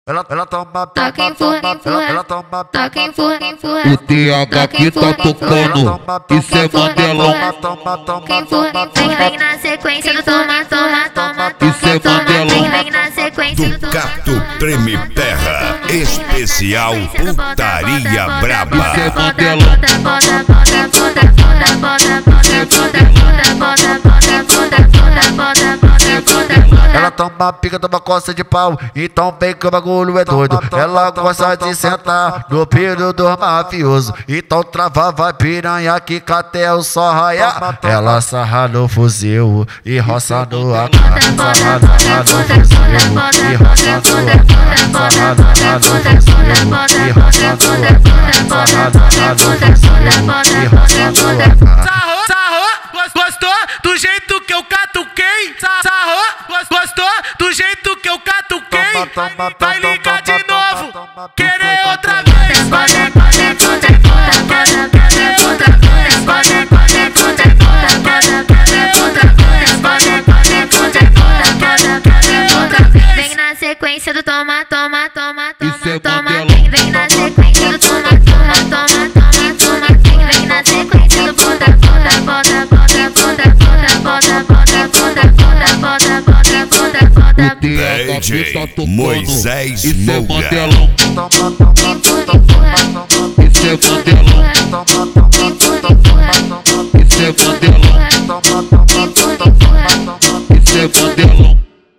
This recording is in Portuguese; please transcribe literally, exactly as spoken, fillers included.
Ela, ela toma, Toca, empurra, empurra. ela toma, Toca, empurra, empurra. O T H aqui tá tocando, isso é Mandelão. toma, toma, Toca, empurra, empurra. Vem na sequência do toma, toma, toma, Isso é toma, toma. Mandelão. Vem na sequência do toma. Ducato Treme Terra, especial putaria braba. Isso é Bota, Mandelão. bota, bota, bota, bota, bota, bota, bota, bota, bota, bota, bota, bota, bota, bota, bota. ela toma pica, toma coça de pau, então vem que o bagulho é doido. Ela gosta de sentar no piro do mafioso, então trava, vai piranha que catel só raia. Ela sarra no fuzil e roça no A K. Sarra no fuzil e roça no A K. Sarra no fuzil e roça no A K. Sarra no fuzil e roça no A K. Sarrou, sarrou, gostou do jeito que eu catuquei? Sarrou, gostou do jeito que eu catuquei? Vai ligar de novo, querer outra vez. Vai, vai, querer outra vez. Vai, querer outra vez. Vem na sequência do toma, toma, toma, Isso é toma, toma. Mandelão. Vem, vem na sequência do toma, toma, toma, toma, toma. Vem, vem na sequência do bota, bota, bota, bota, bota, bota, bota, bota, bota, bota, bota, bota, bota, bota. O T H aqui tá D J tocando, Moisés isso é Moura. Mandelão. Toma, toma.